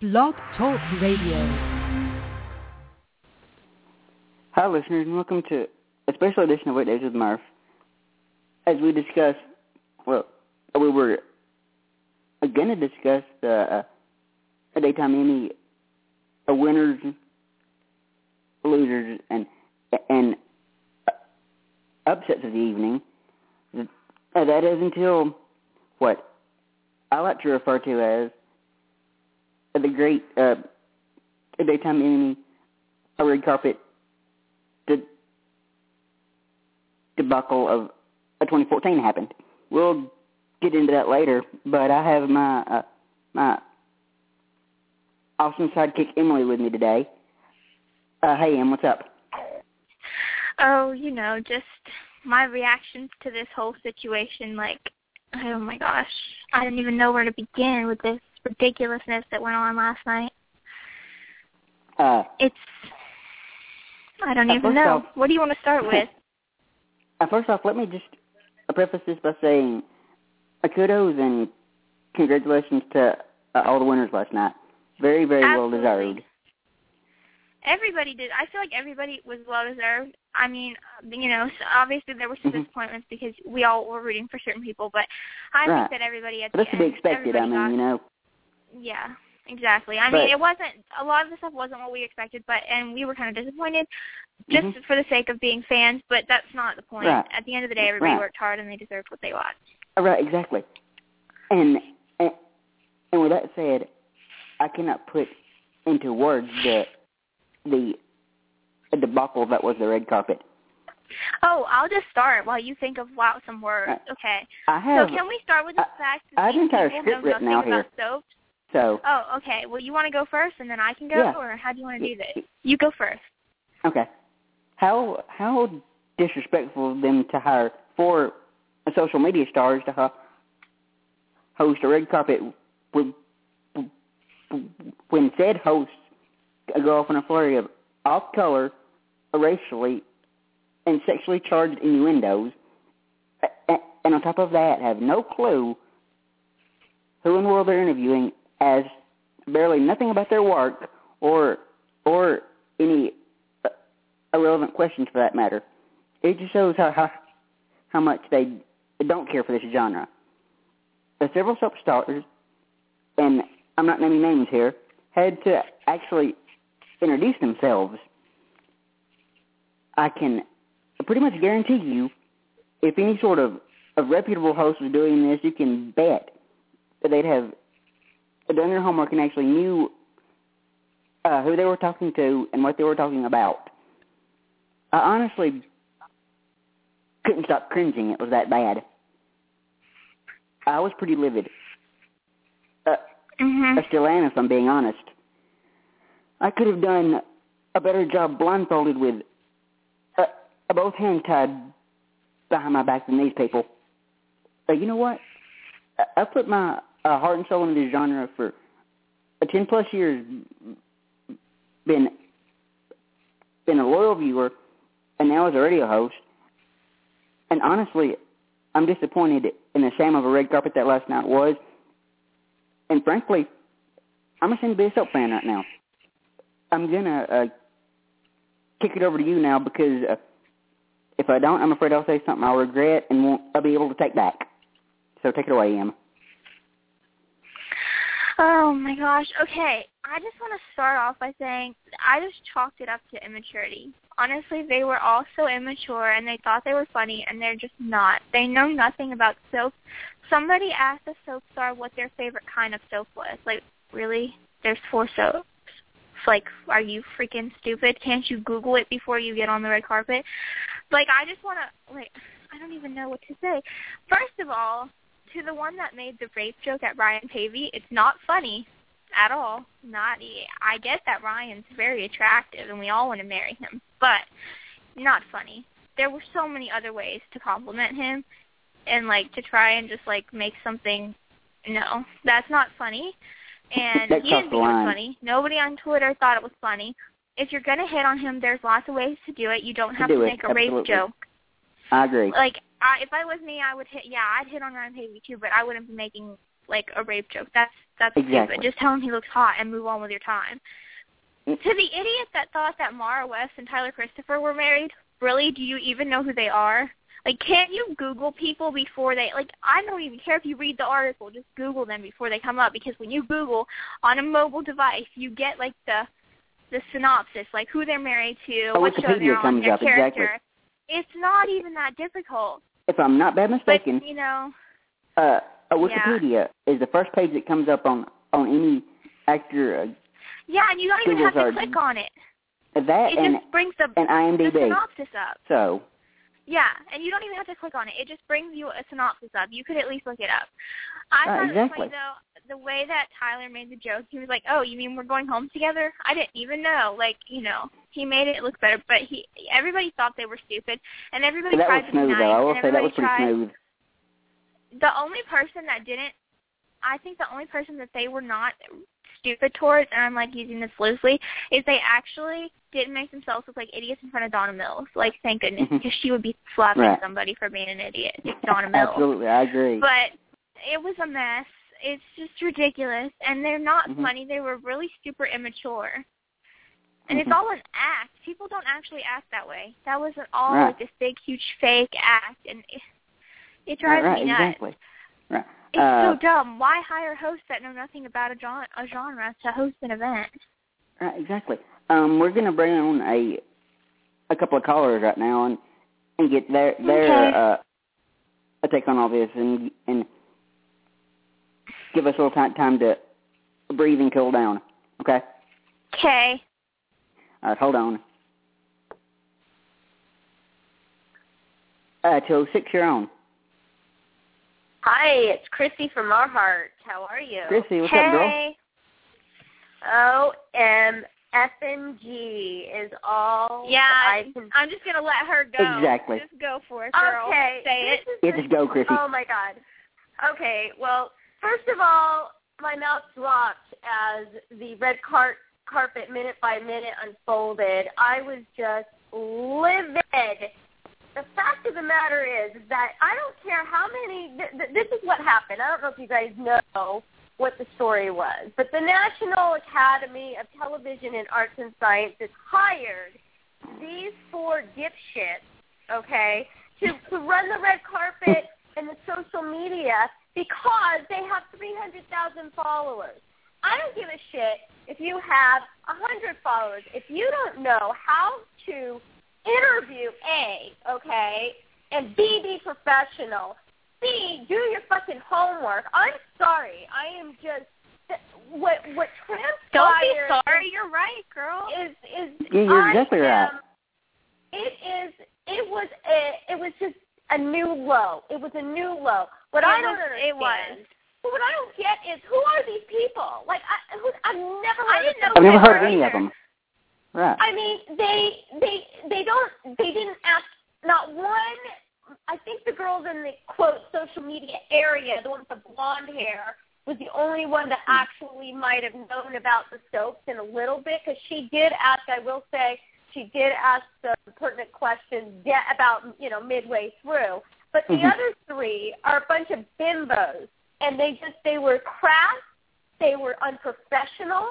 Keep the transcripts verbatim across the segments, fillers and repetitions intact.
Blog Talk Radio. Hi, listeners, and welcome to a special edition of Weekdays with Murph. As we discuss, well, we were going to discuss the uh, a daytime Emmy uh, winners, losers, and and uh, upsets of the evening. Uh, that is until what I like to refer to as the great uh, daytime Emmy a red carpet de- debacle of uh, twenty fourteen happened. We'll get into that later, but I have my uh, my awesome sidekick Emily with me today. Uh, hey, Em, what's up? Oh, you know, just my reactions to this whole situation, like, oh my gosh, I don't even know where to begin with this ridiculousness that went on last night. Uh, it's, I don't uh, even know. Off, what do you want to start with? Uh, first off, let me just preface this by saying uh, kudos and congratulations to uh, all the winners last night. Very, very Absolutely. well deserved. Everybody did. I feel like everybody was well deserved. I mean, you know, so obviously there were some mm-hmm. disappointments because we all were rooting for certain people, but I right. think that everybody at but the that's to be end, expected. I mean, got, you know. Yeah, exactly. I but, mean, it wasn't, a lot of the stuff wasn't what we expected, but, and we were kind of disappointed just mm-hmm. for the sake of being fans, but that's not the point. Right. At the end of the day, everybody right. worked hard and they deserved what they got. Right, exactly. And, and and with that said, I cannot put into words the the debacle that was the red carpet. Oh, I'll just start while you think of wow some words. Right. Okay. I have. So can we start with the I, fact that I have an these entire people script know written nothing out about here. soaps? So. Oh, okay. Well, you want to go first, and then I can go, yeah. or how do you want to do this? You go first. Okay. How how disrespectful of them to hire four social media stars to ho- host a red carpet with, when said hosts go off in a flurry of off-color, racially, and sexually charged innuendos, and on top of that have no clue who in the world they're interviewing, as barely nothing about their work or or any irrelevant questions for that matter. It just shows how how, how much they don't care for this genre. The several soap stars, and I'm not naming names here, had to actually introduce themselves. I can pretty much guarantee you, if any sort of, of reputable host was doing this, you can bet that they'd have done their homework and actually knew uh, who they were talking to and what they were talking about. I honestly couldn't stop cringing. It was that bad. I was pretty livid. Uh, mm-hmm. I still am, if I'm being honest. I could have done a better job blindfolded with uh, both hands tied behind my back than these people. Uh, you know what? I, I put my uh, heart and soul into this genre for uh, ten plus years. Been been a loyal viewer, and now as a radio host. And honestly, I'm disappointed in the shame of a red carpet that last night was. And frankly, I'm ashamed to be a soap fan right now. I'm going to uh, kick it over to you now because uh, if I don't, I'm afraid I'll say something I'll regret and won't I'll be able to take back. So take it away, Em. Oh, my gosh. Okay, I just want to start off by saying I just chalked it up to immaturity. Honestly, they were all so immature, and they thought they were funny, and they're just not. They know nothing about soap. Somebody asked a soap star what their favorite kind of soap was. Like, really? There's four soaps. Like, are you freaking stupid? Can't you Google it before you get on the red carpet? Like, I just want to, like, I don't even know what to say. First of all, to the one that made the rape joke at Ryan Pavey, it's not funny at all. Not, I get that Ryan's very attractive and we all want to marry him, but not funny. There were so many other ways to compliment him and, like, to try and just, like, make something, no, that's not funny. And he didn't think it was funny. Nobody on Twitter thought it was funny. If you're going to hit on him, there's lots of ways to do it. You don't have to, to make a Absolutely. rape joke. I agree. Like, I, if I was me, I would hit, yeah, I'd hit on Ryan Pavey too, but I wouldn't be making, like, a rape joke. That's That's exactly. stupid. Just tell him he looks hot and move on with your time. Mm. To the idiot that thought that Mara West and Tyler Christopher were married, really, do you even know who they are? Like, can't you Google people before they, like, I don't even care if you read the article. Just Google them before they come up, because when you Google on a mobile device, you get, like, the the synopsis, like who they're married to, oh, what show Wikipedia they're on, comes their up, character. exactly. It's not even that difficult. If I'm not bad mistaken, But, you know, uh, a Wikipedia yeah. is the first page that comes up on, on any actor. Uh, yeah, and you don't even Google have to search. click on it. That It and, just brings the, and IMDb. the synopsis up. So. Yeah, and you don't even have to click on it. It just brings you a synopsis up. You could at least look it up. I Right, thought exactly. it was funny, though, the way that Tyler made the joke. He was like, oh, you mean we're going home together? I didn't even know. Like, you know, he made it look better. But he, everybody thought they were stupid, and everybody that tried was to be smooth, nice. though. I will and say that was pretty tried, smooth. The only person that didn't, I think the only person that they were not stupid towards, and I'm, like, using this loosely, is they actually didn't make themselves look like idiots in front of Donna Mills. Like, thank goodness, because she would be slapping Right. somebody for being an idiot. It's Donna Mills. Absolutely, I agree. But it was a mess. It's just ridiculous. And they're not mm-hmm. funny. They were really super immature. And mm-hmm. it's all an act. People don't actually act that way. That wasn't all right. like this big, huge fake act. And it, it drives right, me nuts. Exactly. Right. It's uh, so dumb. Why hire hosts that know nothing about a genre, a genre to host an event? Right, exactly. Um, we're going to bring on a a couple of callers right now and and get their their okay. uh, a take on all this and and give us a little time, time to breathe and cool down. Okay. Okay. All right, hold on. Uh, two oh six, you're on. Hi, it's Chrissy from Our Heart. How are you? Chrissy, what's hey. up, girl? O M F N G is all yeah, I can... I'm just going to let her go. Exactly. Just go for it, girl. Okay. Say it. Yeah, just go, Chrissy. Oh, my God. Okay, well, first of all, my mouth dropped as the red car- carpet minute by minute unfolded. I was just livid. The fact of the matter is that I don't care how many, th- th- this is what happened. I don't know if you guys know what the story was, but the National Academy of Television and Arts and Sciences hired these four dipshits, okay, to, to run the red carpet and the social media because they have three hundred thousand followers. I don't give a shit if you have one hundred followers. If you don't know how to interview, A, okay, and B, be professional, C, do your fucking homework. I'm sorry. I am just, what what transpired. Don't be sorry. You're right, girl. Is, is, yeah, you're I exactly am, right. It is, it was a, it was just a new low. It was a new low. What it I was, don't understand. It was. But what I don't get is, who are these people? Like, I, who, I've never heard I of didn't know them. I've never they heard were any either. of them. Right. I mean, they they they don't they didn't ask not one. I think the girls in the quote social media area, the one with the blonde hair, was the only one that actually might have known about the soaps in a little bit, because she did ask. I will say she did ask the pertinent questions about you know midway through. But the mm-hmm. other three are a bunch of bimbos, and they just they were crass. They were unprofessional.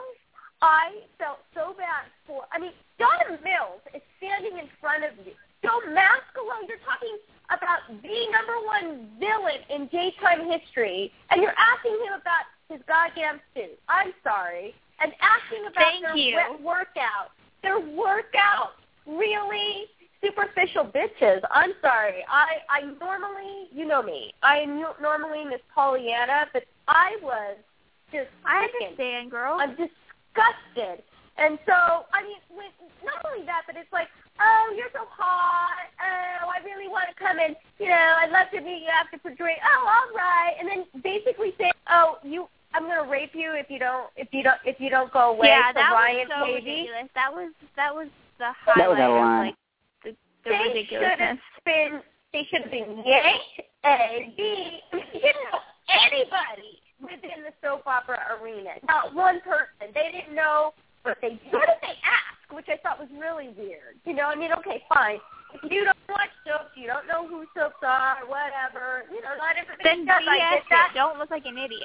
I felt so bad for, I mean, Donna Mills is standing in front of you. Joe Mascolo, you're talking about the number one villain in daytime history, and you're asking him about his goddamn suit. I'm sorry. And asking about Thank their you. wet workout. Their workout. Really superficial bitches. I'm sorry. I, I normally, you know me, I am normally Miss Pollyanna, but I was just I sickened. understand, girl. I'm just disgusted. And so, I mean, when, not only that, but it's like, oh, you're so hot. Oh, I really want to come and, you know, I'd love to meet you after for drink. Oh, all right. And then basically say, oh, you, I'm going to rape you if you don't, if you don't, if you don't go away. Yeah, to that Ryan was so Pavey. ridiculous. That was that was the That was highlight out of of line. like the, the They should ridiculousness. have been, they should have been yay, A, B. I mean, you didn't know anybody within the soap opera arena. Not one person. They didn't know what they did. What did they ask? Which I thought was really weird. You know, I mean, okay, fine. If you don't watch soaps, you don't know who soaps are, whatever. You know, not everybody Then does. B I S get that. it. Don't look like an idiot.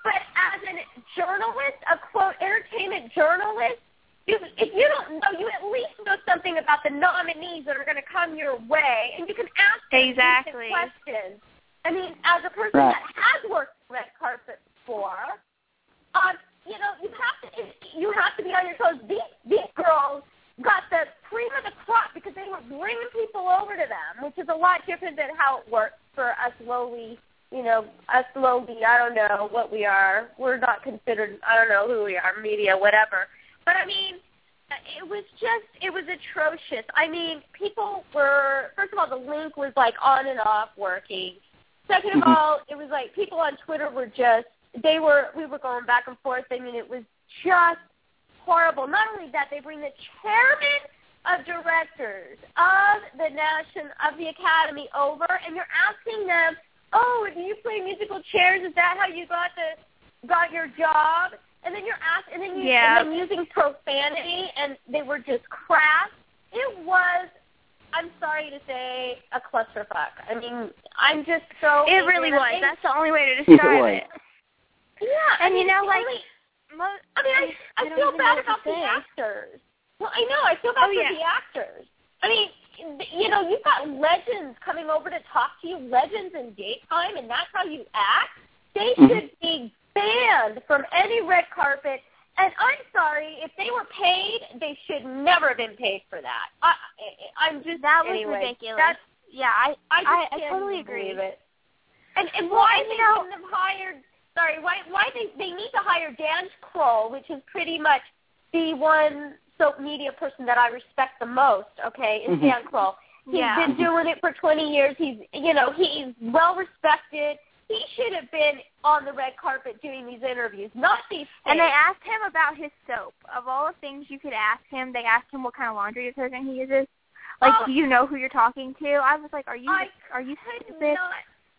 but as a journalist, a quote entertainment journalist, you, if you don't know, you at least know something about the nominees that are going to come your way, and you can ask them exactly questions. I mean, as a person right. that has worked red carpet before, um, you know, you have to you have to be on your toes. These these girls got the cream of the crop because they were bringing people over to them, which is a lot different than how it works for us lowly, you know, us lowly, I don't know what we are. We're not considered, I don't know who we are, media, whatever. But, I mean, it was just, it was atrocious. I mean, people were, first of all, the link was, like, on and off working. Second of mm-hmm. all, it was like people on Twitter were just, they were, we were going back and forth. I mean, it was just horrible. Not only that, they bring the chairman of directors of the Nation, of the Academy over, and you're asking them, oh, do you play musical chairs? Is that how you got the, got your job? And then you're asked, and then you yeah. and then using profanity, and they were just crass. It was, I'm sorry to say, a clusterfuck. I mean, I'm just so. It really was. And, That's the only way to Yes, describe it. it. Yeah, and I mean, you know, like, only, mo- I mean, I, I, I don't feel even bad know what about to the say. actors. Well, I know, I feel bad Oh, for yeah. the actors. I mean, you know, you've got legends coming over to talk to you, legends in daytime, and that's how you act. They Mm-hmm. should be banned from any red carpet. And I'm sorry, if they were paid, they should never have been paid for that. I, I, I'm just that was anyway, ridiculous. That's, yeah, I I, just I, I can't totally even agree. believe it. And, and Well, why and, they you know- wouldn't have hired? Sorry, why why they they need to hire Dan Kroll, which is pretty much the one soap media person that I respect the most. Okay, is Mm-hmm. Dan Kroll. He's Yeah. been doing it for twenty years. He's you know he's well respected. He should have been on the red carpet doing these interviews, not these things. And they asked him about his soap. Of all the things you could ask him, they asked him what kind of laundry detergent he uses. Like, Oh. do you know who you're talking to? I was like, are you I are you could stupid? not.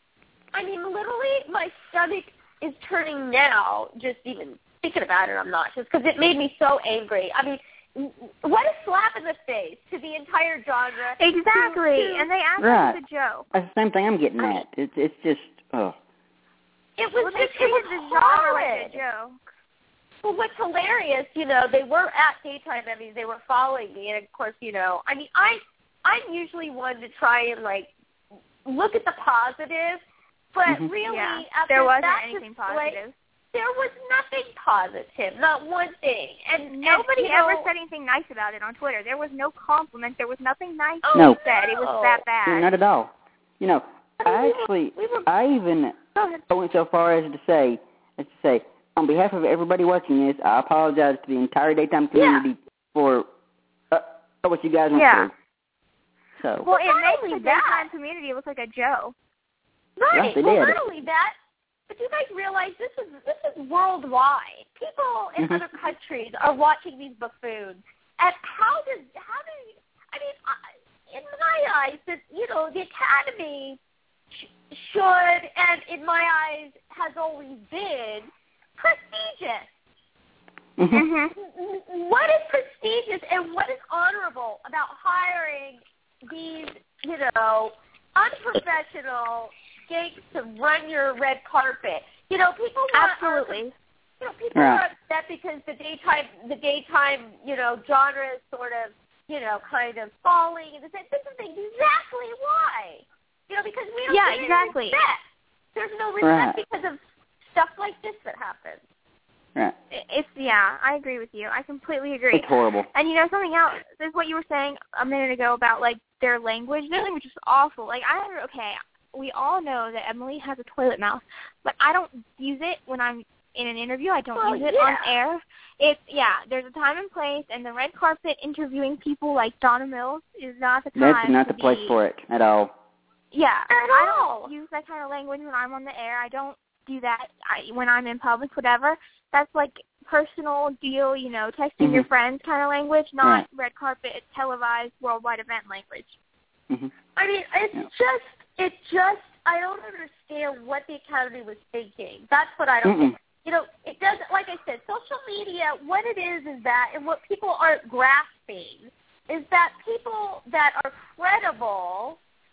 I mean, literally, my stomach is turning now. Just even thinking about it, I'm not just because it made me so angry. I mean, what a slap in the face to the entire genre. Exactly. To, to, and they asked Right. him as a joke. That's the same thing I'm getting I mean, at. It's it's just oh. it was Well, just they it was treated the genre like horrid. a joke. Well, what's hilarious, you know, they were at daytime Emmys. They were following me, and of course, you know, I mean, I I'm usually one to try and like look at the positive, but Mm-hmm. really, Yeah. after There wasn't that anything display, positive. there was nothing positive, not one thing, and Nobody you ever know, said anything nice about it on Twitter. There was no compliment. There was nothing nice Oh, No. said. It was no. that Yeah, bad. not at all. You know, I mean, I we were- actually, we were- I even Go ahead. I went so far as to say, as to say, on behalf of everybody watching this, I apologize to the entire daytime community Yeah. for uh, what you guys went Yeah. through. So, Well, it not makes only the that- daytime community look like a joke. Right. Yes, they well, did. not only that, but you guys realize this is this is worldwide. People in Mhm. other countries are watching these buffoons. And how does how do you, I mean, I, in my eyes, that you know, the Academy sh- should, and in my eyes, has always been prestigious. mhm. Mm-hmm. What is prestigious and what is honorable about hiring these, you know, unprofessional skanks to run your red carpet? You know, people want, Absolutely. you know, people Right. are upset because the daytime, the daytime, you know, genre is sort of, you know, kind of falling. And this is exactly why. You know, because we don't Yeah, get any exactly. respect. There's no respect Right. because of stuff like this that happens. Right. It's, yeah, I agree with you. I completely agree. It's horrible. And, you know, something else is what you were saying a minute ago about, like, their language. Their language is awful. Like, I, okay, we all know that Emily has a toilet mouth, but I don't use it when I'm in an interview. I don't Well, use it yeah. on air. It's, yeah, there's a time and place, and the red carpet interviewing people like Donna Mills is not the time That's not to the place be, for it at all. Yeah. At I all. don't use that kind of language when I'm on the air. I don't do that I, when I'm in public, whatever. That's like personal deal, you know, texting Mhm. your friends kind of language, not Right. red carpet, televised, worldwide event language. Mhm. I mean, it's Yeah. just, it just, I don't understand what the Academy was thinking. That's what I don't Mm-mm. think. You know, it doesn't, like I said, social media, what it is is that, and what people aren't grasping, is that people that are credible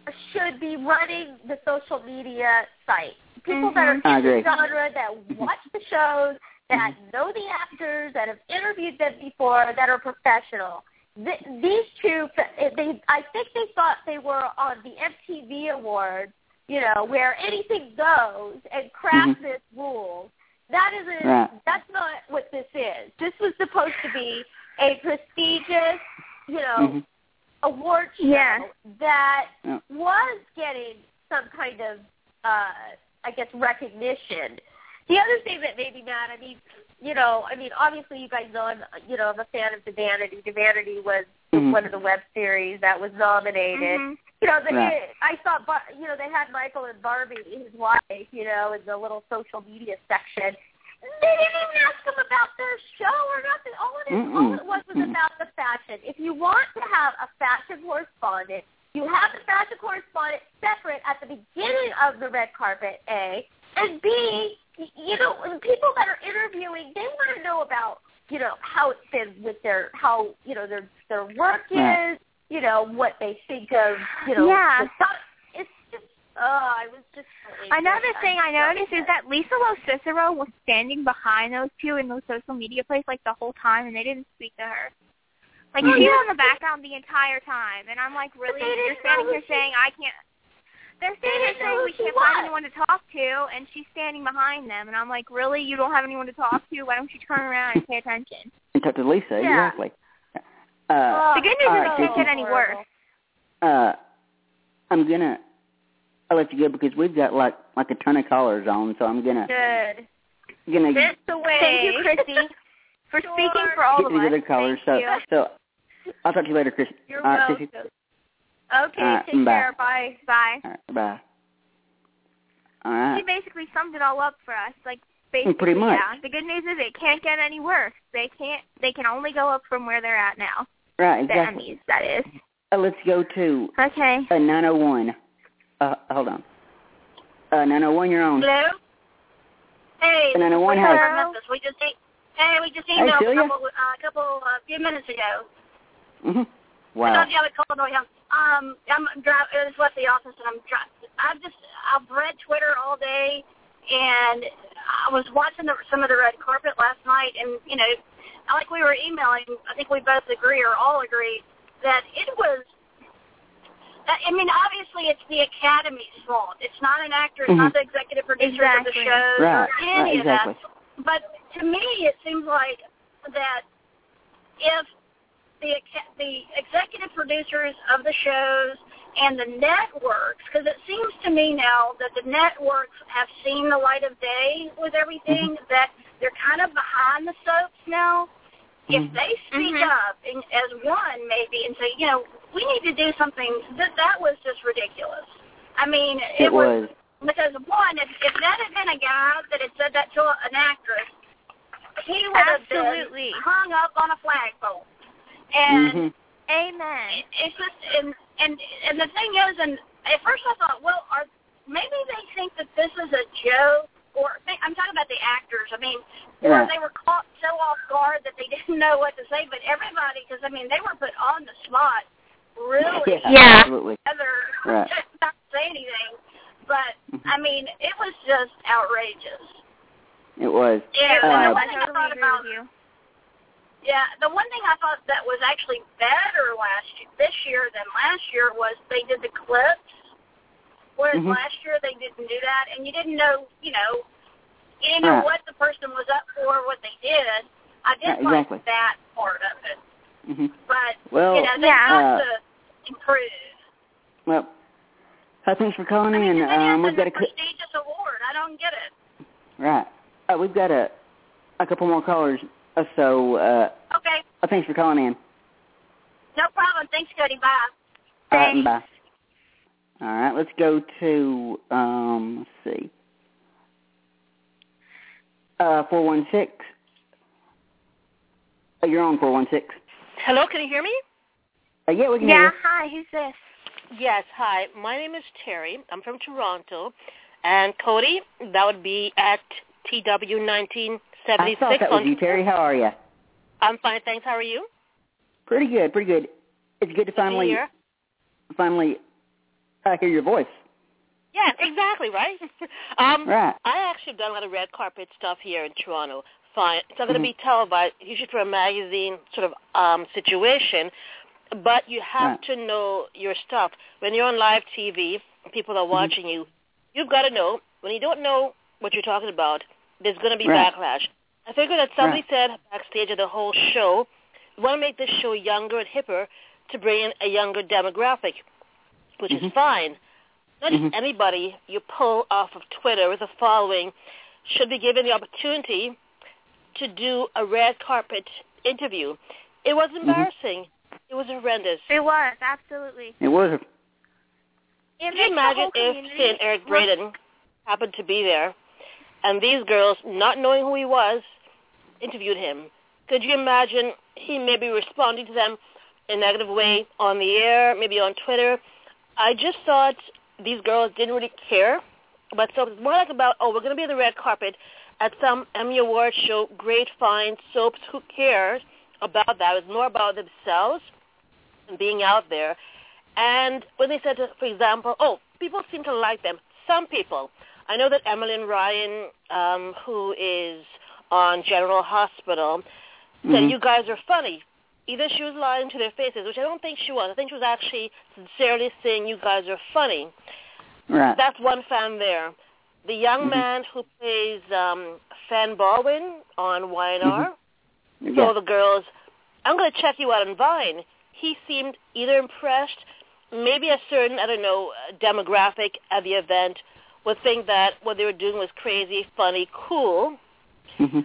should be running the social media site. People Mhm. that are I in the agree. genre, that watch the shows, that know the actors, that have interviewed them before, that are professional. Th- these two, they, I think they thought they were on the M T V Awards, you know, where anything goes and craft Mhm. this rules. That isn't. Right. That's not what this is. This was supposed to be a prestigious, you know, Mhm. award show Yeah. that Yeah. was getting some kind of, uh, I guess, recognition. The other thing that made me mad, I mean, you know, I mean, obviously you guys know I'm, you know, I'm a fan of Divinity. Divinity was Mhm. one of the web series that was nominated. Mhm. You know, the, Right. I thought, Bar- you know, they had Michael and Barbie, his wife, you know, in the little social media section. They didn't even ask them about their show or nothing. All it, is, all it was was Mm-mm. about the fashion. If you want to have a fashion correspondent, you have the fashion correspondent separate at the beginning of the red carpet, A, and B, you know, when people that are interviewing, they want to know about, you know, how it's been with their, how, you know, their their work Right. is, you know, what they think of, you know, Yeah. the stuff. It's just, oh, I was just. so Another angry. thing I I'm so noticed is upset. that Lisa Lo Cicero was standing behind those two in those social media places like the whole time, and they didn't speak to her. Like, Mhm. she was in the background the entire time, and I'm like, really? they didn't You're standing know who here she- saying I can't. They're standing here didn't know saying who we she can't was. find anyone to talk to, and she's standing behind them, and I'm like, really? You don't have anyone to talk to? Why don't you turn around and pay attention? And talk to Lisa, Yeah. exactly. Uh, Oh, The good news all is right, it can't Chrissy. get any worse. uh, I'm gonna. I'll let you go because we've got like like a ton of callers on, so I'm gonna Good. gonna This the way. Thank you, Christy, for Sure. speaking for all get of to the us. other callers. Thank So you. so I'll talk to you later, Chris. You're All right, welcome. Chrissy. Okay, All right, take bye. care. Bye. Bye. All right, bye. All She right. basically summed it all up for us. Like, basically, Pretty much. yeah. The good news is it can't get any worse. They can't. They can only go up from where they're at now. Right, The exactly. Emmys, that is. Uh, let's go to Okay. uh, nine oh one. Uh, hold on. Uh, nine oh one, you're on. Hello? Hey, And then I this is want Lisa her- from Memphis. We just e- hey, we just Hey, emailed Celia. a couple, uh, couple uh, few minutes ago. Mm-hmm. I Wow. don't know if you called or not. Um, I'm driving. I just left the office and I'm driving. I've just I've read Twitter all day, and I was watching the, some of the red carpet last night, and you know, like we were emailing, I think we both agree or all agree that it was. I mean, obviously, it's the Academy's fault. It's not an actor. It's Mhm. not the executive producers of the Exactly. shows Right, or any right, of exactly. that. But to me, it seems like that if the aca- the executive producers of the shows and the networks, because it seems to me now that the networks have seen the light of day with everything, Mhm. that they're kind of behind the soaps now. If Mhm. they speak Mhm. up and, as one maybe and say, you know, we need to do something, that that was just ridiculous. I mean, it, It was. because one, if, if that had been a guy that had said that to an actress, he would have Absolutely. been hung up on a flagpole. And Mhm. Amen. it, it's just, and, and and the thing is, and at first I thought, well, are maybe they think that this is a joke, or they, I'm talking about the actors. I mean, or Right. they were caught so off guard that they didn't know what to say. But everybody, because I mean, they were put on the spot, really, Yeah, Yeah. absolutely. together, Right. just not to say anything. But Mhm. I mean, it was just outrageous. It was. And Uh, the I one thing I totally thought agree about, with you. yeah, the one thing I thought that was actually better last year, this year than last year was they did the clips, whereas Mhm. last year they didn't do that, and you didn't know, you know, you didn't know Right. what the person was up for, what they did. I did Right, exactly. like that part of it, Mhm. but Well, you know, they Yeah. have uh, to improve. well, uh, thanks for calling I mean, in. it Um, is we've got a a cl- prestigious award. I don't get it. right. Uh, we've got a a couple more callers. Uh, so uh, Okay, uh, thanks for calling in. no problem. Thanks, Cody. Bye. All right, and Thanks. bye. All right, let's go to um, let's see. Uh, four one six. Uh, you're on four one six. Hello, can you hear me? Uh, yeah, we can hear Yeah, you. hi, who's this? Yes, hi. My name is Terry. I'm from Toronto. And Cody, that would be at T W nineteen I seventy-six. thought that was on you, Terry. How are you? I'm fine, thanks. How are you? Pretty good, pretty good. It's good to Good to finally hear. finally I hear your voice. Yeah, exactly, right? um, right. I actually have done a lot of red carpet stuff here in Toronto. Fine. It's not going to mm-hmm. be televised, usually for a magazine sort of um, situation, but you have right. to know your stuff. When you're on live T V, people are watching mm-hmm. you, you've got to know, when you don't know what you're talking about, there's going to be right. backlash. I figured that somebody right. said backstage of the whole show, we want to make this show younger and hipper to bring in a younger demographic, which mm-hmm. is fine. Not mm-hmm. anybody you pull off of Twitter with a following should be given the opportunity to do a red carpet interview. It was embarrassing. Mm-hmm. It was horrendous. It was, absolutely. It was. Can you imagine if, say, Eric Braeden happened to be there, and these girls, not knowing who he was, interviewed him? Could you imagine he may be responding to them in a negative way on the air, maybe on Twitter? I just thought these girls didn't really care about soaps. It's more like about, oh, we're going to be on the red carpet at some Emmy Award show, great, fine, soaps, who cares about that? It was more about themselves and being out there. And when they said, for example, oh, people seem to like them. Some people. I know that Emmeline Ryan, um, who is on General Hospital, said, mm-hmm. you guys are funny. Either she was lying to their faces, which I don't think she was. I think she was actually sincerely saying, you guys are funny. Right. That's one fan there. The young mm-hmm. man who plays um, Fen Baldwin on Y N R mm-hmm. told yeah. the girls, I'm going to check you out on Vine. He seemed either impressed, maybe a certain, I don't know, demographic at the event would think that what they were doing was crazy, funny, cool. Mm-hmm.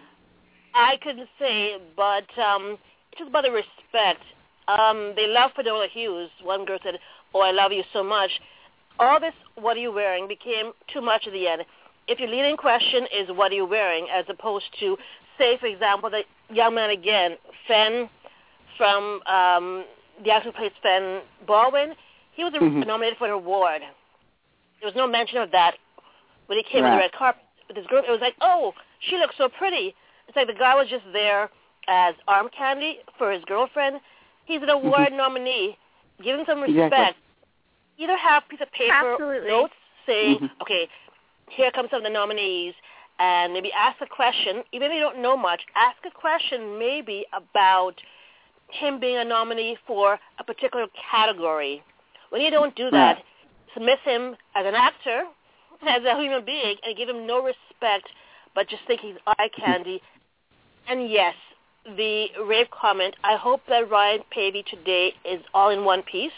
I couldn't say, but um, it's just about the respect. Um, they love Finola Hughes. One girl said, oh, I love you so much. All this, what are you wearing, became too much at the end. If your leading question is, what are you wearing, as opposed to, say, for example, the young man again, Fen from um, the actor who plays Fen Baldwin, he was mm-hmm. nominated for an award. There was no mention of that when he came right. on the red carpet with his group. It was like, oh, she looks so pretty. It's like the guy was just there as arm candy for his girlfriend. He's an award mm-hmm. nominee. Give him some respect. Exactly. Either have a piece of paper, Absolutely. notes saying, mm-hmm. okay, here comes some of the nominees, and maybe ask a question. Even if you don't know much, ask a question maybe about him being a nominee for a particular category. When you don't do that, right. dismiss him as an actor, as a human being, and give him no respect, but just think he's eye candy. And yes, the rape comment, I hope that Ryan Pavey today is all in one piece,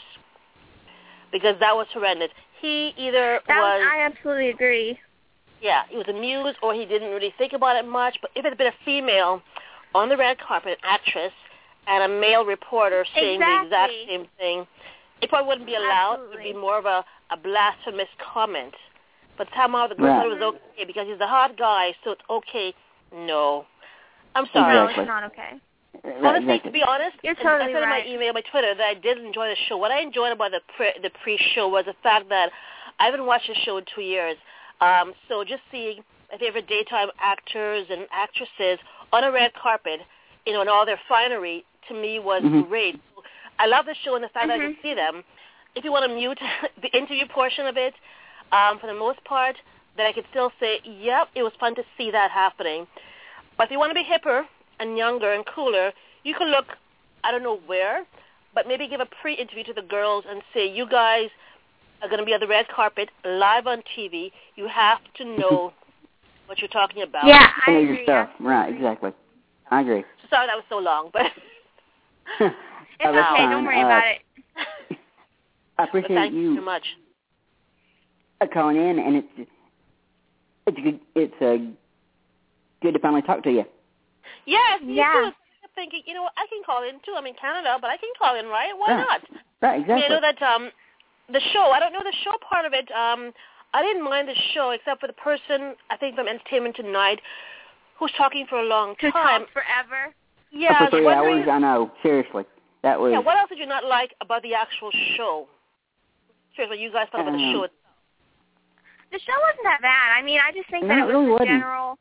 because that was horrendous. He either that was... I absolutely agree. Yeah, he was amused, or he didn't really think about it much, but if it had been a female on the red carpet, an actress, and a male reporter saying exactly. the exact same thing, it probably wouldn't be allowed. Absolutely. It would be more of a, a blasphemous comment. But somehow the girl right. thought it was okay because he's a hot guy, so it's okay. No. I'm sorry. No, Exactly. it's not okay. Right, Honestly, exactly. to be honest, You're totally I said right. in my email, my Twitter, that I did enjoy the show. What I enjoyed about the pre, the pre-show was the fact that I haven't watched the show in two years. Um, so just seeing my favorite daytime actors and actresses on a red carpet, you know, in all their finery, to me was mm-hmm. great. So I love the show and the fact mm-hmm. that I could see them. If you want to mute the interview portion of it, um, for the most part, then I could still say, yep, it was fun to see that happening. But if you want to be hipper and younger and cooler, you can look, I don't know where, but maybe give a pre-interview to the girls and say, you guys are going to be on the red carpet, live on T V. You have to know what you're talking about. Yeah, I know agree. your stuff. Absolutely. Right, exactly. I agree. Sorry that was so long, but... It's Oh, okay. that's Don't fine. worry Uh, about it. I but appreciate thank you you so much. uh, calling in, and it's it's good. It's uh, good to finally talk to you. Yes, me Yeah. too. I'm thinking, you know what, I can call in too. I'm in Canada, but I can call in, right? Why Right. not? Right, exactly. I, mean, I know that um, the show, I don't know the show part of it. Um, I didn't mind the show except for the person, I think from Entertainment Tonight, who's talking for a long To time. talk forever. Yeah, oh, I for was three wondering, hours, I know. Seriously, that was. yeah, what else did you not like about the actual show? Seriously, what you guys thought about the Um, show itself. The show wasn't that bad. I mean, I just think No, that it it was really the wasn't. general.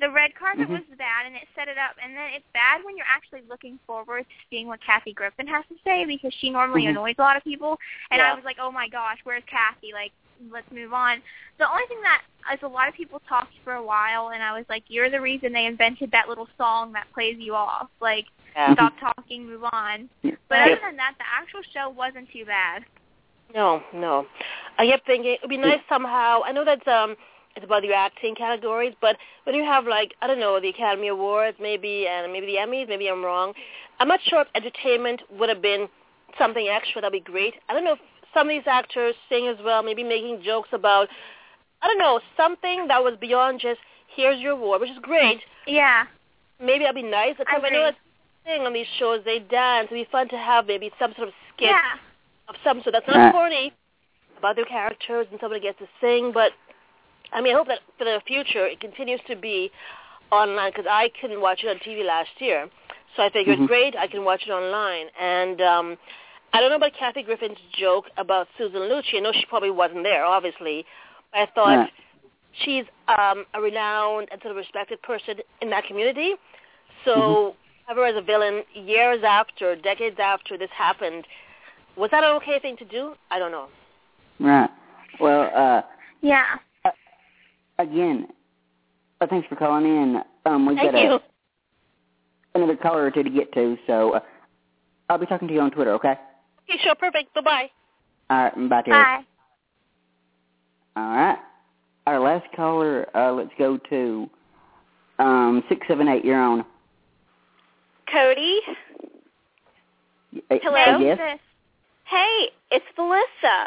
The red carpet mm-hmm. was bad, and it set it up. And then it's bad when you're actually looking forward to seeing what Kathy Griffin has to say, because she normally mm-hmm. annoys a lot of people. And yeah. I was like, oh, my gosh, where's Kathy? Like, let's move on. The only thing that is a lot of people talked for a while, and I was like, you're the reason they invented that little song that plays you off. Like, yeah. stop talking, move on. But other than that, the actual show wasn't too bad. No, no. I kept thinking it would be nice somehow. I know that's um, it's about your acting categories, but when you have, like, I don't know, the Academy Awards, maybe, and maybe the Emmys, maybe I'm wrong. I'm not sure if entertainment would have been something extra. That'd be great. I don't know if some of these actors sing as well, maybe making jokes about, I don't know, something that was beyond just, here's your award, which is great. Yeah. Maybe that'd be nice. I, I know that's the thing on these shows. They dance. It'd be fun to have maybe some sort of skit. Yeah. Of some sort. That's not corny about their characters and somebody gets to sing, but I mean, I hope that for the future it continues to be online, because I couldn't watch it on T V last year, so I figured, mm-hmm. great, I can watch it online. And um, I don't know about Kathy Griffin's joke about Susan Lucci. I know she probably wasn't there, obviously. But I thought yeah. she's um, a renowned and sort of respected person in that community, so mm-hmm. have her as a villain years after, decades after this happened. Was that an okay thing to do? I don't know. Right. Well, uh, yeah. Uh, again, uh, thanks for calling in. Um, we've Thank got you. A, another caller or two to get to, so uh, I'll be talking to you on Twitter, okay? Okay, sure, perfect. Bye-bye. All right, bye, Terry. Bye. All right. Our last caller, uh, let's go to um, six seven eight. You're on. Cody? Uh, Hello? Yes? Hey, it's Melissa.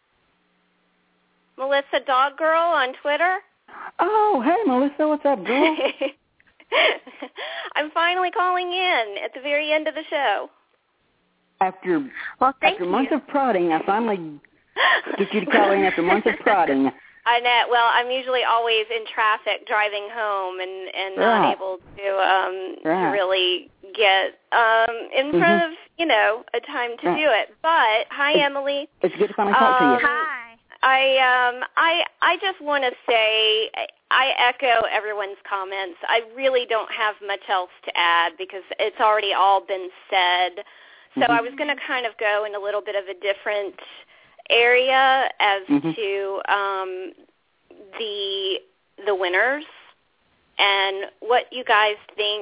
Melissa Dog Girl on Twitter. Oh, hey, Melissa. What's up, girl? I'm finally calling in at the very end of the show. After, well, thank after you. months of prodding, I finally get you to call in after months of prodding. I know. Well, I'm usually always in traffic driving home and, and right. not able to um right. to really get um in front mm-hmm. of, you know, a time to right. do it. But hi, it's, Emily. It's good to finally talk um, to you. Hi. I um I I just want to say I echo everyone's comments. I really don't have much else to add because it's already all been said. So mm-hmm. I was going to kind of go in a little bit of a different area as mm-hmm. to um, the the winners and what you guys think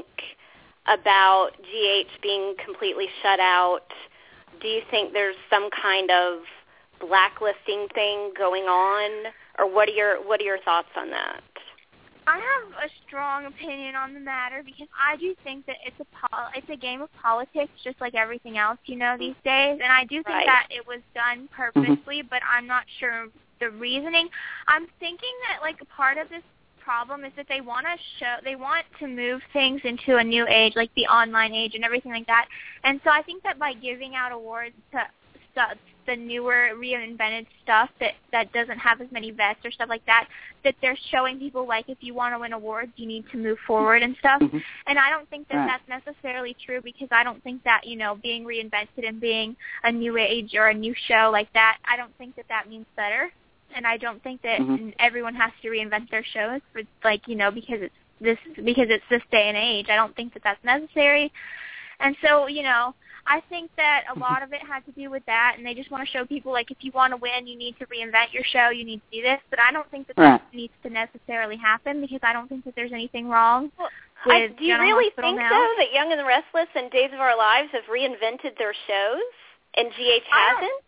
about G H being completely shut out. Do you think there's some kind of blacklisting thing going on, or what are your what are your thoughts on that? I have a strong opinion on the matter because I do think that it's a pol- it's a game of politics, just like everything else, you know, these days. And I do think right. that it was done purposely, mm-hmm. but I'm not sure the reasoning. I'm thinking that like a part of this problem is that they want to show they want to move things into a new age, like the online age and everything like that. And so I think that by giving out awards to stuff, the newer reinvented stuff that that doesn't have as many vets or stuff like that, that they're showing people like if you want to win awards you need to move forward and stuff. Mm-hmm. And I don't think that right. that's necessarily true because I don't think that, you know, being reinvented and being a new age or a new show like that, I don't think that that means better. And I don't think that mm-hmm. everyone has to reinvent their shows for like, you know, because it's this because it's this day and age. I don't think that that's necessary. And so, you know, I think that a lot of it had to do with that, and they just want to show people, like, if you want to win, you need to reinvent your show, you need to do this. But I don't think that right. that needs to necessarily happen because I don't think that there's anything wrong well, with I, Do you General really Hospital think, now. though, that Young and the Restless and Days of Our Lives have reinvented their shows, and G H hasn't?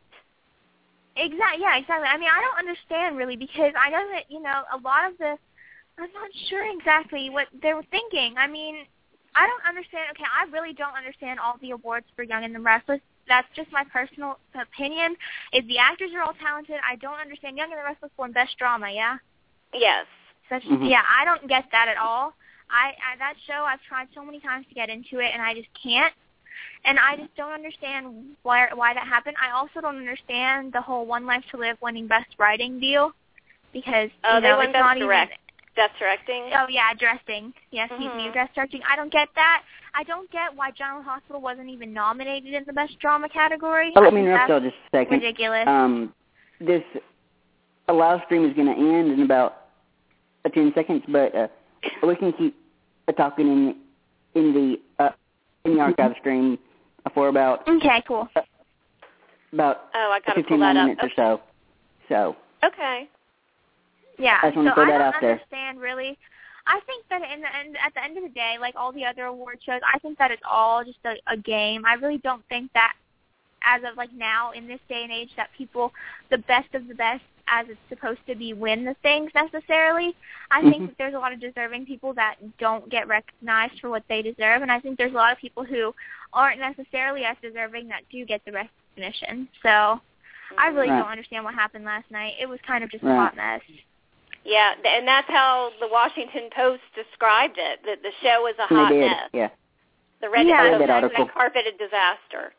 Exactly. Yeah, exactly. I mean, I don't understand, really, because I know that, you know, a lot of the – I'm not sure exactly what they were thinking. I mean – I don't understand. Okay, I really don't understand all the awards for Young and the Restless. That's just my personal opinion. Is the actors are all talented. I don't understand. Young and the Restless won Best Drama, yeah? Yes. Such, mm-hmm. Yeah, I don't get that at all. I, I that show, I've tried so many times to get into it, and I just can't. And I just don't understand why why that happened. I also don't understand the whole One Life to Live winning Best Writing deal because oh, you they know, won it's Best not Direct. even. Best Directing? Oh, yeah, directing. Yes, mm-hmm. excuse me, dress directing. I don't get that. I don't get why General Hospital wasn't even nominated in the Best Drama category. Oh, let me interrupt you just a second. Ridiculous. Um, this a live stream is going to end in about uh, ten seconds, but uh, we can keep talking in in the uh, in the archive stream for about okay, cool. Uh, about oh, I gotta fifteen pull that more up. minutes Okay. or so. So Okay. Yeah. I just want so to throw I that don't out there. understand really. I think that in the end, at the end of the day, like all the other award shows, I think that it's all just a, a game. I really don't think that, as of like now in this day and age, that people, the best of the best, as it's supposed to be, win the things necessarily. I mm-hmm. think that there's a lot of deserving people that don't get recognized for what they deserve, and I think there's a lot of people who aren't necessarily as deserving that do get the recognition. So I really right. don't understand what happened last night. It was kind of just right. a hot mess. Yeah, and that's how the Washington Post described it, that the show was a hot they did. mess. Yeah. The red, yeah, I read that article. red carpeted disaster.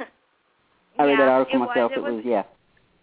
I read yeah, that article it myself. Was, it, it was, was yeah.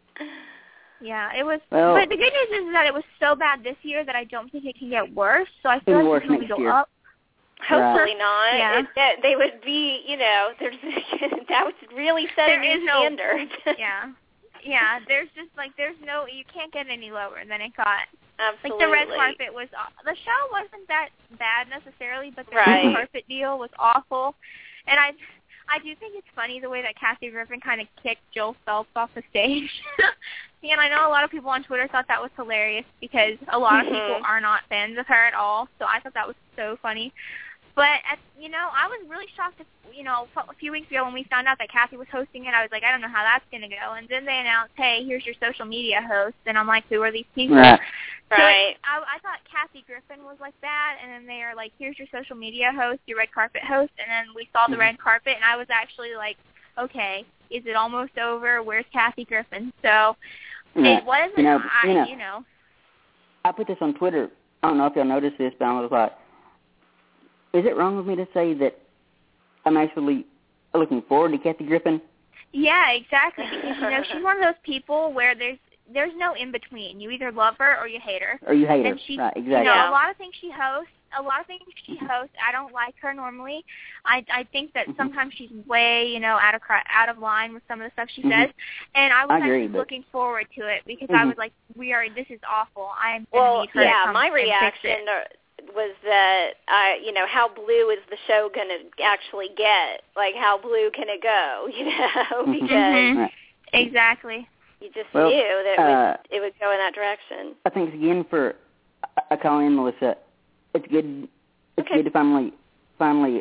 Yeah, it was. Well, but the good news is that it was so bad this year that I don't think it can get worse. So I feel It'll like worse it's going to next go year. up. Hopefully Right. not. Yeah. It, that, they would be, you know, there's that would really set There a new is no- standard. Yeah, yeah. There's just like there's no. You can't get any lower than it got. Absolutely. Like the red carpet was. The show wasn't that bad necessarily, but the Right. red carpet deal was awful. And I, I do think it's funny the way that Kathy Griffin kind of kicked Jill Phelps off the stage. And I know a lot of people on Twitter thought that was hilarious because a lot mm-hmm. of people are not fans of her at all. So I thought that was so funny. But, at, you know, I was really shocked, if, you know, a few weeks ago when we found out that Kathy was hosting it. I was like, I don't know how that's going to go. And then they announced, hey, here's your social media host. And I'm like, who are these people? Right. So Right. I, I thought Kathy Griffin was like that. And then they are like, here's your social media host, your red carpet host. And then we saw the mm-hmm. red carpet. And I was actually like, okay, is it almost over? Where's Kathy Griffin? So right. it wasn't, you know, I, you know, you know. I put this on Twitter. I don't know if y'all noticed this, but I was like, is it wrong with me to say that I'm actually looking forward to Kathy Griffin? Yeah, exactly. Because, you know, she's one of those people where there's there's no in between. You either love her or you hate her. Or you hate her. And she, right, exactly. You know, Yeah. a lot of things she hosts, a lot of things she hosts, I don't like her normally. I I think that mm-hmm. sometimes she's way, you know, out of cri- out of line with some of the stuff she mm-hmm. says. And I was I agree, actually but... looking forward to it because mm-hmm. I was like, we are. This is awful. I am going to Well, need her yeah, to come my and fix reaction it. was that, I, you know, how blue is the show going to actually get? Like, how blue can it go, you know? Mm-hmm. Because Mm-hmm. Right. Exactly. you just Well, knew that it, uh, would, it would go in that direction. I thanks again for uh, calling in, Melissa. It's good. It's Okay. good to finally, finally,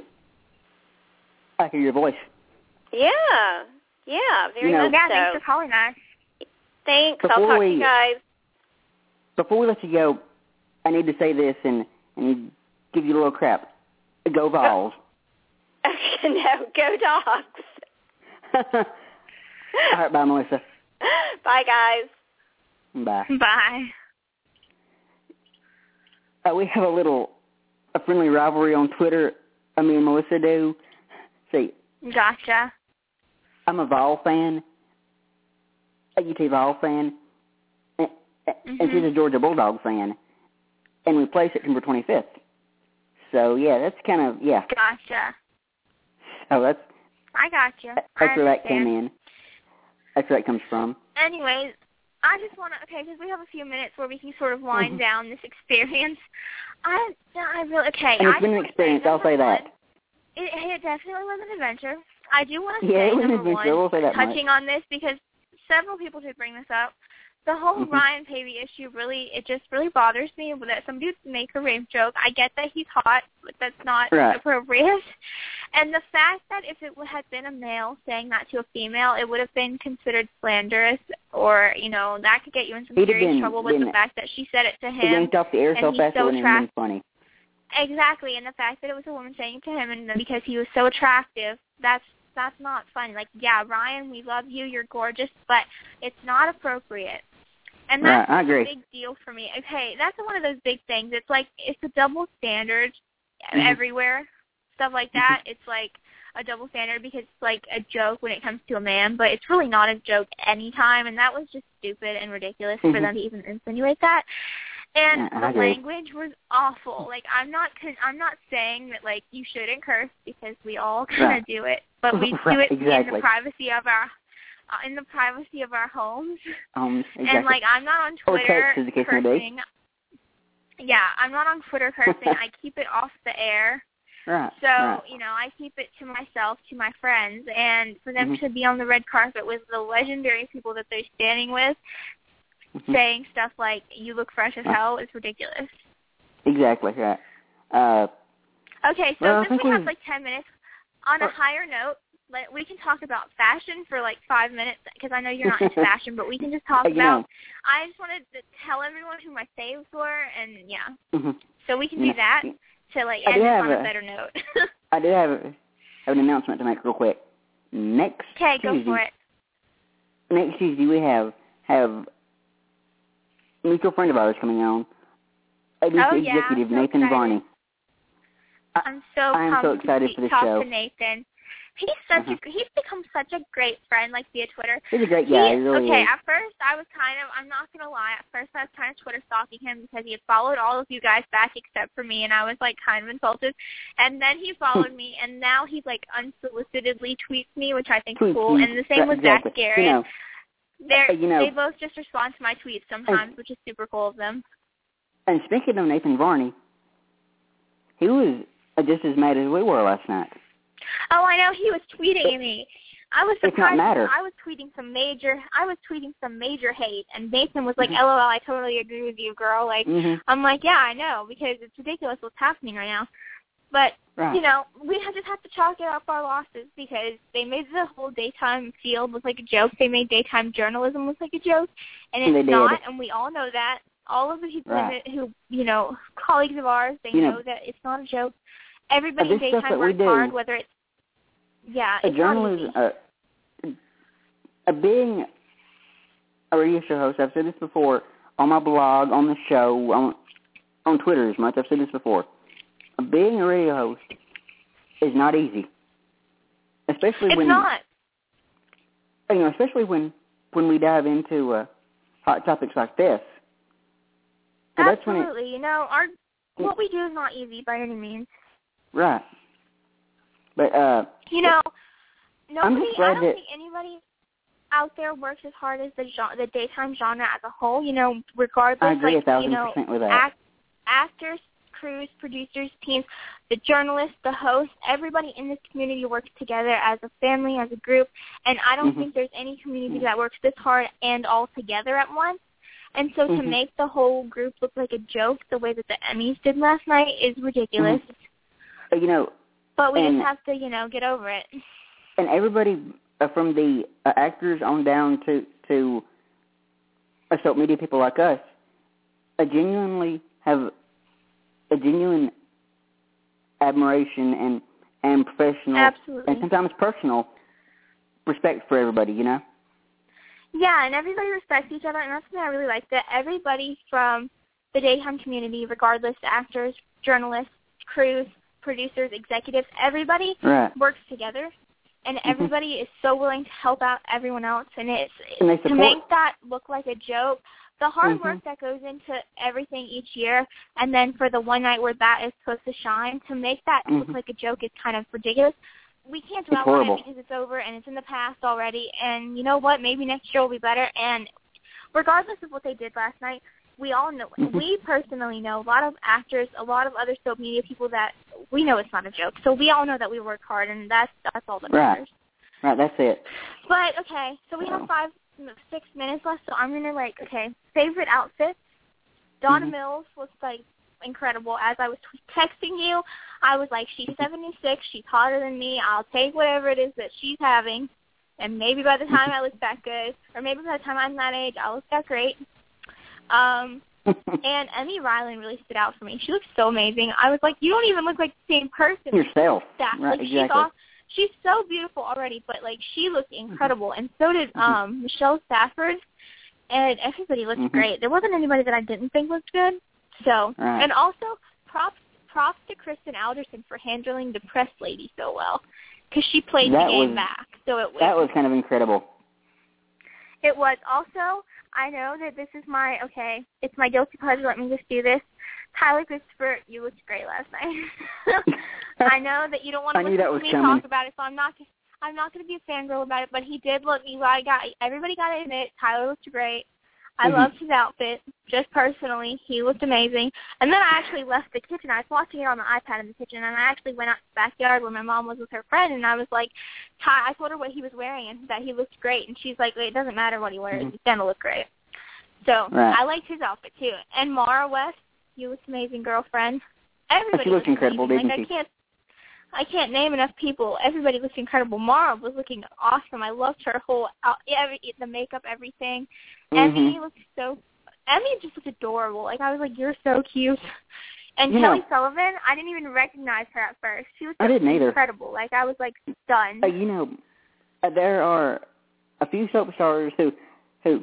I hear your voice. Yeah, yeah, very You know- much Yeah, so. thanks for calling us. Thanks. I'll Before talk we- to you guys. Before we let you go, I need to say this and, and give you a little crap. Go Vols. No, go Dogs. All right, bye, Melissa. Bye, guys. Bye. Bye. Uh, we have a little, a friendly rivalry on Twitter. I mean, Melissa do. See, Gotcha. I'm a Vol fan, a U T Vol fan, and, Mm-hmm. and she's a Georgia Bulldog fan, and we play September twenty-fifth. So, yeah, that's kind of, yeah. Gotcha. So that's, I gotcha. that's I where that came understand. in. That's where that comes from. Anyways, I just want to, okay, because we have a few minutes where we can sort of wind Mhm. down this experience. I, I really, okay. And it's I been just an wanna experience, say, I'll say number that. one, It, it definitely was an adventure. I do want to Yeah, say, it was an number adventure, one, we'll say that much. touching on this, because several people did bring this up. The whole Mhm. Ryan Pavey issue really, it just really bothers me that some dudes make a rape joke. I get that he's hot, but that's not Right. appropriate. And the fact that if it had been a male saying that to a female, it would have been considered slanderous, or, you know, that could get you in some He'd have serious been- trouble with been- the fact that she said it to It him. yanked off the air and so he's fast so it wouldn't have been attract- funny. Exactly, and the fact that it was a woman saying it to him, and because he was so attractive, that's that's not funny. Like, yeah, Ryan, we love you, you're gorgeous, but it's not appropriate. And that's Right, I like agree. a big deal for me. Okay, that's one of those big things. It's like it's a double standard Mhm. everywhere, stuff like that. It's like a double standard because it's like a joke when it comes to a man, but it's really not a joke anytime. And that was just stupid and ridiculous for Mhm. them to even insinuate that. And Yeah, I the agree. language was awful. Like I'm not, I'm not saying that like you shouldn't curse because we all kind of Right. do it, but we do Right, it in exactly. the privacy of our, uh, in the privacy of our homes. Um, exactly. And like I'm not on Or Twitter text, as the case may be. cursing. yeah, I'm not on Twitter cursing. I keep it off the air. Right. So, right. you know, I keep it to myself, to my friends, and for them mm-hmm. to be on the red carpet with the legendary people that they're standing with, mm-hmm. saying stuff like, you look fresh as hell, is ridiculous. Exactly, right. Uh, okay, so well, since we have we... like ten minutes, on a higher note, let, we can talk about fashion for like five minutes, because I know you're not into fashion, but we can just talk you about, know. I just wanted to tell everyone who my faves were, and yeah. Mm-hmm. So we can you do know. that. To like I end this on a, a better note. I did have, a, have an announcement to make real quick. Next okay, Tuesday, go for it. Next Tuesday we have have a mutual friend of ours coming on, A B C oh, yeah, executive I'm so Nathan excited. Varney. I, I'm so I am so excited to for this talk show. to Nathan. He's such uh-huh. a he's become such a great friend, like via Twitter. He's a great guy. He, he really okay, is. at first I was kind of I'm not gonna lie. At first I was kind of Twitter stalking him because he had followed all of you guys back except for me, and I was like kind of insulted. And then he followed me, and now he like unsolicitedly tweets me, which I think is cool. And the same right, with exactly. Zach Garrett. You know, They're, you know, they both just respond to my tweets sometimes, and, which is super cool of them. And speaking of Nathan Varney, he was just as mad as we were last night. Oh, I know. He was tweeting at me. I was surprised. It's not matter. I was tweeting some major. I was tweeting some major hate, and Nathan was like, mm-hmm. "L O L, I totally agree with you, girl." Like, mm-hmm. I'm like, "Yeah, I know," because it's ridiculous what's happening right now. But right. you know, we have, just have to chalk it up our losses because they made the whole daytime field look like a joke. They made daytime journalism look like a joke, and it's they not. did. And we all know that. All of the people right. in it who, you know, colleagues of ours, they you know, know that it's not a joke. Everybody in this stuff daytime that we works do, hard, whether it's yeah, a it's journalist, not uh, uh, being a radio show host. I've said this before on my blog, on the show, on on Twitter as much. I've said this before. Being a radio host is not easy, especially it's when not. you know, especially when when we dive into uh, hot topics like this. So Absolutely, that's when it, you know, our what we do is not easy by any means. Right. But uh, you know, I'm nobody. just glad I don't that, think anybody out there works as hard as the genre, the daytime genre as a whole. You know, regardless, I agree like a thousand you know, percent with that. Act, actors, crews, producers, teams, the journalists, the hosts, everybody in this community works together as a family, as a group. And I don't mm-hmm. think there's any community that works this hard and all together at once. And so mm-hmm. to make the whole group look like a joke the way that the Emmys did last night is ridiculous. Mm-hmm. You know, but we and, just have to, you know, get over it. And everybody uh, from the uh, actors on down to to uh, social media people like us, uh, genuinely have a genuine admiration and and professional Absolutely. and sometimes personal respect for everybody. You know. Yeah, and everybody respects each other, and that's something I really like, that everybody from the daytime community, regardless, actors, journalists, crews, producers, executives, everybody right. works together, and mm-hmm. everybody is so willing to help out everyone else, and it's and they to support. make that look like a joke, the hard mm-hmm. work that goes into everything each year, and then for the one night where that is supposed to shine, to make that mm-hmm. look like a joke is kind of ridiculous. We can't dwell on it because it's over and it's in the past already. And you know what? Maybe next year will be better. And regardless of what they did last night, we all know, mm-hmm. we personally know a lot of actors, a lot of other social media people that we know it's not a joke. So we all know that we work hard, and that's that's all that right. matters. Right, that's it. But, okay, so we oh. have five, six minutes left, so I'm going to, like, okay, favorite outfits. Donna mm-hmm. Mills was, like, incredible. As I was t- texting you, I was like, she's seventy-six, she's hotter than me, I'll take whatever it is that she's having, and maybe by the time I look that good, or maybe by the time I'm that age, I'll look that great. Um, and Emmy Ryland really stood out for me. She looks so amazing. I was like, you don't even look like the same person. Yourself. That, right, like, exactly. She's, all, she's so beautiful already, but, like, she looked incredible, and so did um, Michelle Stafford, and everybody looked mm-hmm. great. There wasn't anybody that I didn't think looked good. So, right. and also props props to Kristen Alderson for handling the press lady so well, because she played that the game was, back. So it was that was kind of incredible. It was also. I know that this is my okay. It's my guilty pleasure. Let me just do this. Tyler Christopher, you looked great last night. I know that you don't want to listen to me coming. talk about it, so I'm not. I'm not going to be a fangirl about it. But he did look. You I got everybody got to admit Tyler looked great. I mm-hmm. loved his outfit, just personally. He looked amazing. And then I actually left the kitchen. I was watching it on the iPad in the kitchen, and I actually went out to the backyard where my mom was with her friend, and I was like, Ty, I told her what he was wearing and that he looked great. And she's like, it doesn't matter what he wears. Mm-hmm. He's going to look great. So right. I liked his outfit, too. And Mara West, you looked amazing, girlfriend. Everybody she looked looked incredible, amazing. didn't like, she? I can't I can't name enough people. Everybody looked incredible. Mara was looking awesome. I loved her whole out, every, the makeup, everything. Mm-hmm. Emmy looked so. Emmy just looked adorable. Like I was like, you're so cute. And you Kelly know, Sullivan, I didn't even recognize her at first. She was I didn't either. incredible. Like I was like stunned. Uh, you know, uh, there are a few soap stars who, who,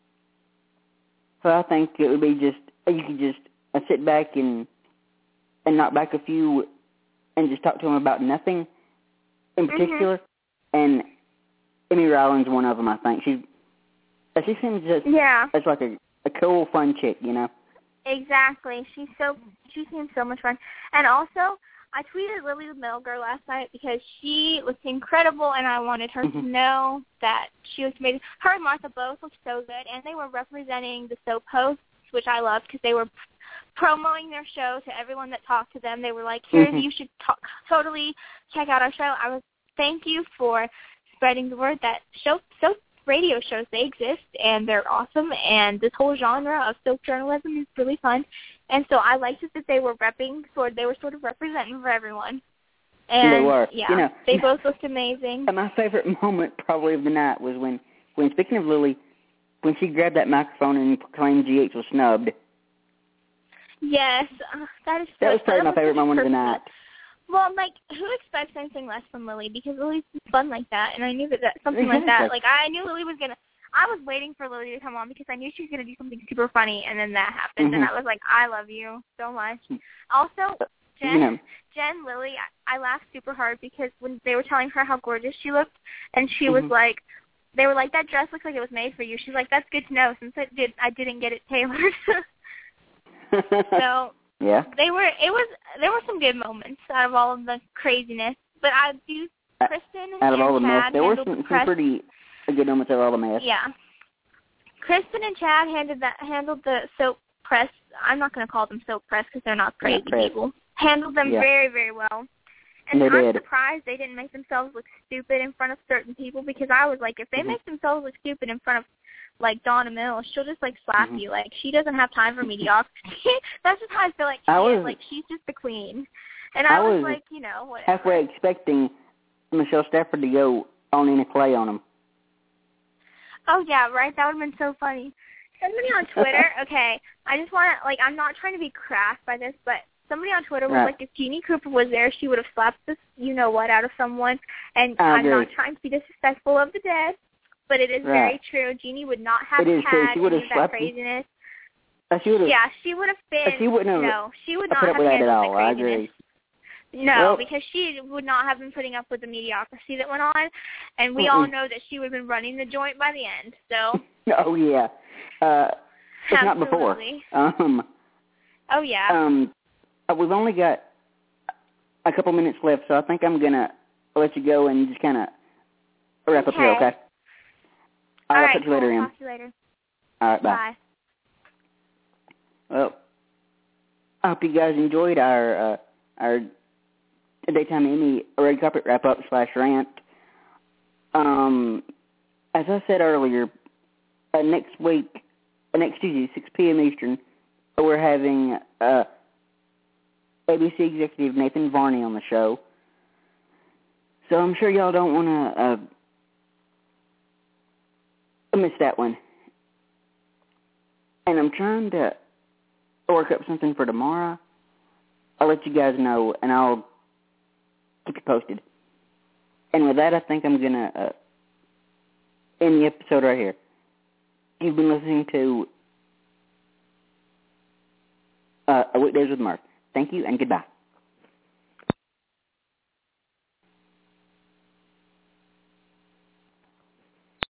who I think it would be just you could just uh, sit back and and knock back a few. And just talk to them about nothing in particular. Mm-hmm. And Emmy Rowland's one of them, I think. She she seems just yeah. as like a, a cool, fun chick, you know? Exactly. She's so she seems so much fun. And also, I tweeted Lily the Middle Girl last night because she looked incredible, and I wanted her mm-hmm. to know that she looked amazing. Her and Martha both looked so good, and they were representing the soap hosts, which I loved because they were promoting their show to everyone that talked to them. They were like, here, mm-hmm. you should talk, totally check out our show. I was thank you for spreading the word that show, soap radio shows, they exist, and they're awesome, and this whole genre of soap journalism is really fun. And so I liked it that they were repping, sort they were sort of representing for everyone. And they were. Yeah, you know, they both looked amazing. My favorite moment probably of the night was when, when speaking of Lily, when she grabbed that microphone and proclaimed G H was snubbed. Yes, uh, that is so, that was probably that my was favorite moment of the perfect. night. Well, like, who expects anything less from Lily? Because Lily's fun like that, and I knew that, that something like that, like, I knew Lily was going to, I was waiting for Lily to come on because I knew she was going to do something super funny, and then that happened, mm-hmm. and I was like, I love you so much. Also, Jen, you know. Jen Lily, I, I laughed super hard because when they were telling her how gorgeous she looked, and she mm-hmm. was like, they were like, that dress looks like it was made for you. She's like, that's good to know since I, did, I didn't get it tailored. So... Yeah. They were, it was, there were some good moments out of all of the craziness, but I do, Kristen and Out of all the mess, Chad there were handled some, the some press. pretty good moments out of all the mess. Yeah. Kristen and Chad handled that, handled the soap press, I'm not going to call them soap press because they're not crazy press. people, handled them yeah. very, very well. And they I'm did. surprised they didn't make themselves look stupid in front of certain people because I was like, if they mm-hmm. make themselves look stupid in front of like Donna Mills, she'll just like slap mm-hmm. you. Like she doesn't have time for mediocrity. That's just how I feel like she I was, is. Like she's just the queen. And I, I was, was like, you know, whatever. halfway expecting Michelle Stafford to go on in a play on him. Oh yeah, right. That would have been so funny. Somebody on Twitter. Okay, I just want to like. I'm not trying to be crass by this, but somebody on Twitter was right. like, if Jeannie Cooper was there, she would have slapped this, you know what, out of someone. And I I'm agree. not trying to be disrespectful of the dead. But it is right. very true. Jeannie would not have it is had true. She would any have of that slapped craziness. Uh, she would have. Yeah, she would have been. She wouldn't have. No, she would not put have up with that handled at all. the I craziness. agree. No, well, because she would not have been putting up with the mediocrity that went on, and we mm-mm. all know that she would have been running the joint by the end. So. Oh yeah. Uh, if not before. Absolutely. Um. Oh yeah. Um. We've only got a couple minutes left, so I think I'm gonna let you go and just kind of wrap okay. up here. Okay. All I'll right, talk to you later, cool. Em. Talk to you later. All right, bye. Bye. Well, I hope you guys enjoyed our uh, our Daytime Emmy Red Carpet Wrap-Up slash rant. Um, as I said earlier, uh, next week, uh, next Tuesday, six p.m. Eastern, we're having uh, A B C executive Nathan Varney on the show. So I'm sure y'all don't want to uh, miss that one. And I'm trying to work up something for tomorrow. I'll let you guys know, and I'll keep you posted. And with that, I think I'm going to uh, end the episode right here. You've been listening to uh, Weekdays with Mark. Thank you, and goodbye.